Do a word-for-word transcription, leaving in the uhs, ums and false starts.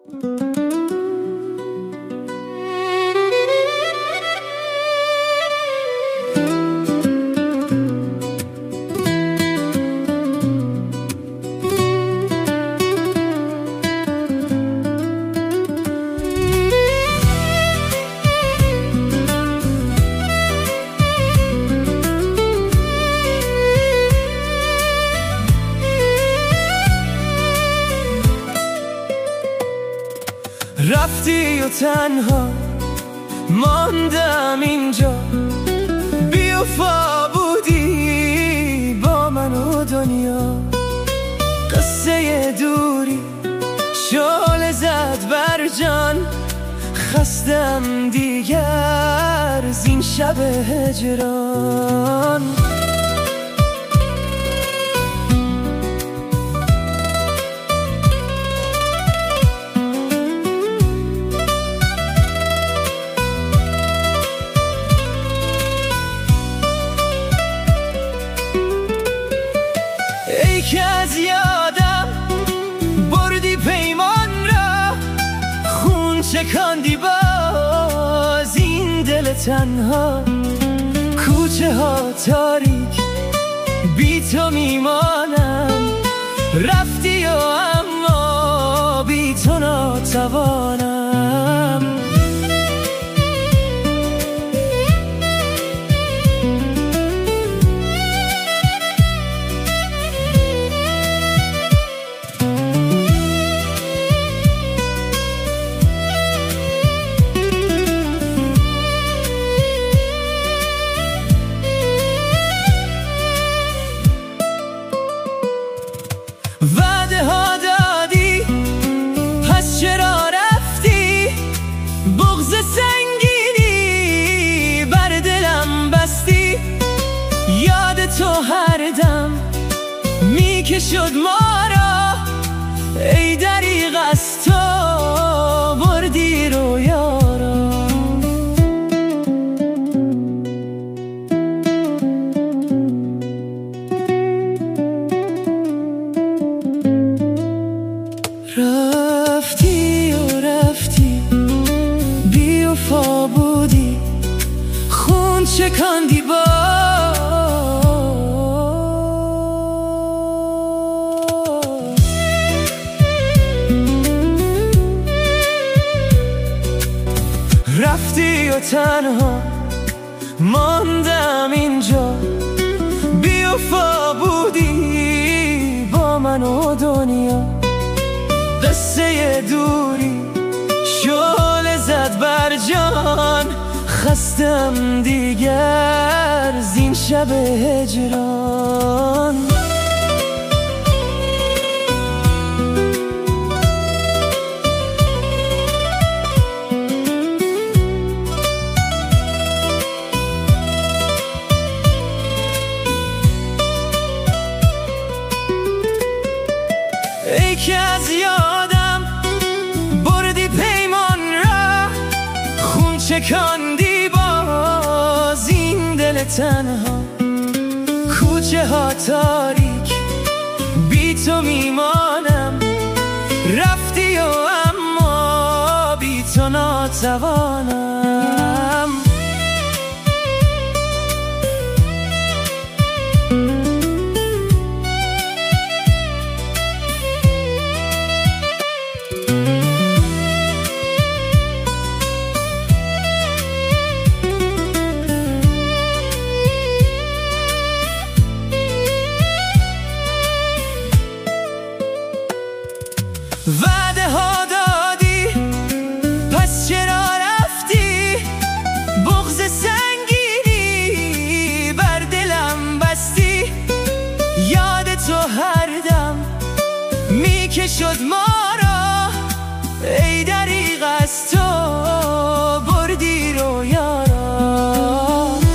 رفتی و تنها ماندم اینجا، بی‌وفا بودی با من و دنیا. قصه دوری شعله زد بر جان، خستم دیگر زین شب هجران. که از یادم بردی پیمان را، خون چکاندی باز این دل تنها. کوچه ها تاریک بی تو میمانم، رفتی و اما بی تو ناتوانم. وعده ها دادی پس چرا رفتی، بغض سنگینی بر دلم بستی. یاد تو هر دم میکشد ما را، ای دریغ از تو بردی رویا را. رفتی و رفتی بی‌وفا بودی، خون چکاندی باز. رفتی و تنها ماندم اینجا، بی‌وفا بودی با من و دنیا. قصه دوری شعله زد بر جان، خستم دیگر زین شب هجران. ای که از یادم بردی پیمان را، خون چکاندی باز این دل تنها. کوچه ها تاریک بی تو میمانم، رفتی و اما بی تو ناتوانم. وعده ها دادی پس چرا رفتی، بغض سنگینی بر دلم بستی. یاد تو هر دم میکشد ما